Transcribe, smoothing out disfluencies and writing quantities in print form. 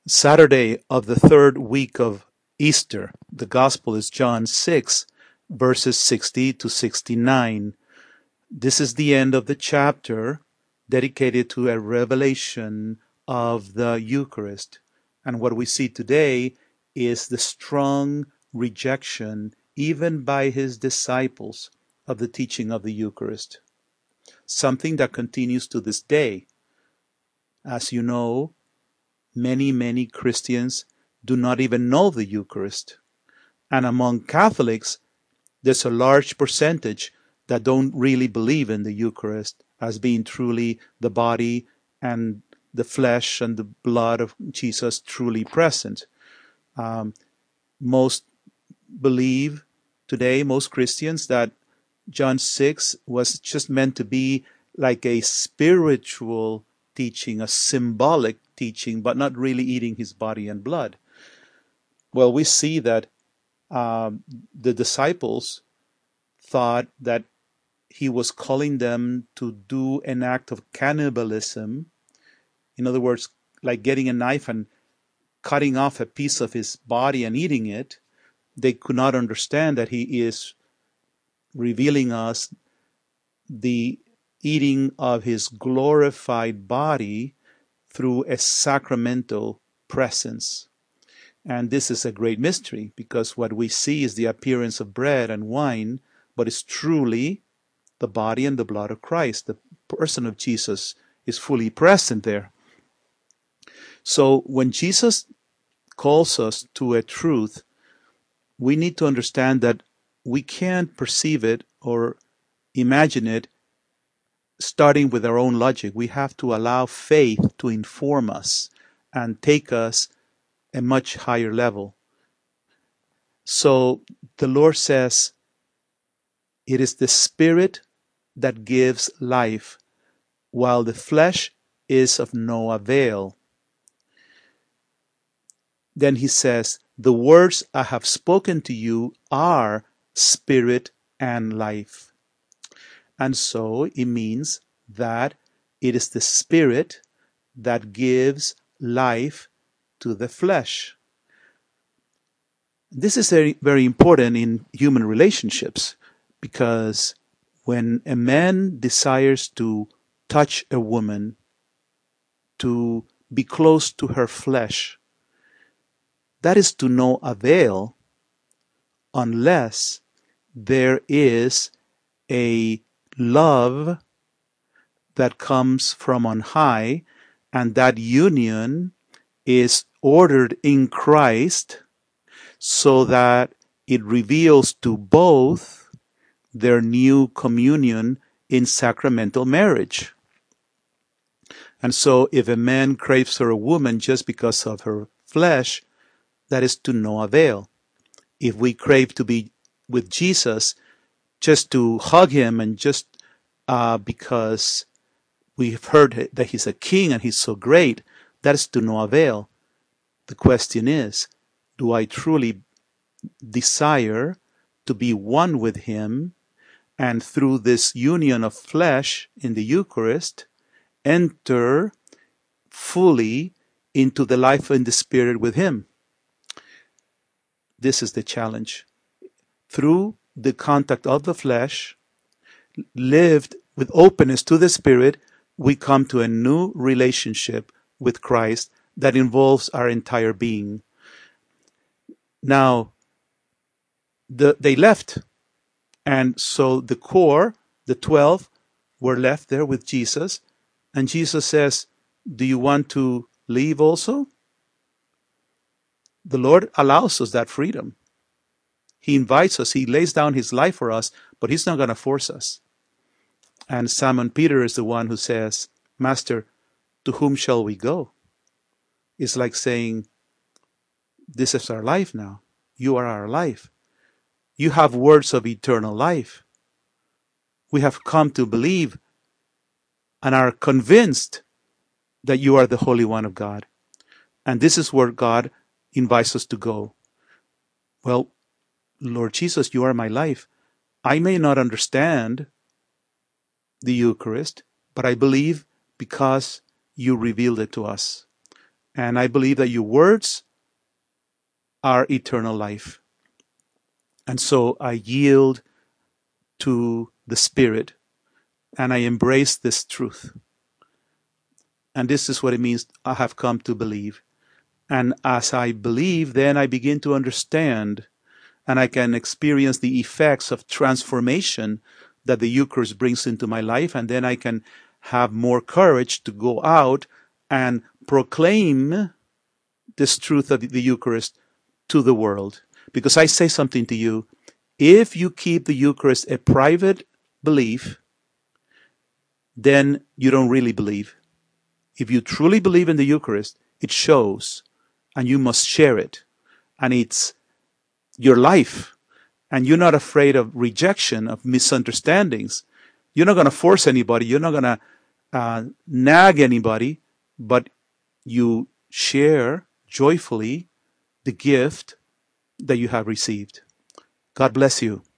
Saturday of the third week of Easter. The Gospel is John 6, verses 60 to 69. This is the end of the chapter dedicated to a revelation of the Eucharist. And what we see today is the strong rejection, even by his disciples, of the teaching of the Eucharist. Something that continues to this day. As you know, many Christians do not even know the Eucharist. And among Catholics, there's a large percentage that don't really believe in the Eucharist as being truly the body and the flesh and the blood of Jesus truly present. Most believe today, most Christians, that John 6 was just meant to be like a spiritual teaching, a symbolic teaching, but not really eating his body and blood. Well, we see that the disciples thought that he was calling them to do an act of cannibalism. In other words, like getting a knife and cutting off a piece of his body and eating it. They could not understand that he is revealing us the eating of his glorified body through a sacramental presence. And this is a great mystery, because what we see is the appearance of bread and wine, but it's truly the body and the blood of Christ. The person of Jesus is fully present there. So when Jesus calls us to a truth, we need to understand that we can't perceive it or imagine it starting with our own logic. We have to allow faith to inform us and take us a much higher level. So the Lord says, it is the Spirit that gives life, while the flesh is of no avail. Then he says, the words I have spoken to you are spirit and life. And so it means that it is the Spirit that gives life to the flesh. This is very, very important in human relationships, because when a man desires to touch a woman, to be close to her flesh, that is to no avail unless there is a love that comes from on high, and that union is ordered in Christ so that it reveals to both their new communion in sacramental marriage. And so if a man craves for a woman just because of her flesh, that is to no avail. If we crave to be with Jesus just to hug him and just because we've heard that he's a king and he's so great, that is to no avail. The question is, do I truly desire to be one with him, and through this union of flesh in the Eucharist, enter fully into the life in the Spirit with him? This is the challenge. Through the contact of the flesh, lived with openness to the Spirit, we come to a new relationship with Christ that involves our entire being. Now, they left, and so the core, the 12, were left there with Jesus, and Jesus says, do you want to leave also? The Lord allows us that freedom. He invites us, he lays down his life for us, but he's not going to force us. And Simon Peter is the one who says, Master, to whom shall we go? It's like saying, this is our life now. You are our life. You have words of eternal life. We have come to believe and are convinced that you are the Holy One of God. And this is where God invites us to go. Well, Lord Jesus, you are my life. I may not understand the Eucharist, but I believe because you revealed it to us. And I believe that your words are eternal life. And so I yield to the Spirit and I embrace this truth. And this is what it means I have come to believe. And as I believe, then I begin to understand and I can experience the effects of transformation that the Eucharist brings into my life. And then I can have more courage to go out and proclaim this truth of the Eucharist to the world. Because I say something to you, if you keep the Eucharist a private belief, then you don't really believe. If you truly believe in the Eucharist, it shows, and you must share it. And it's your life. And you're not afraid of rejection, of misunderstandings. You're not going to force anybody. You're not going to nag anybody, but you share joyfully the gift that you have received. God bless you.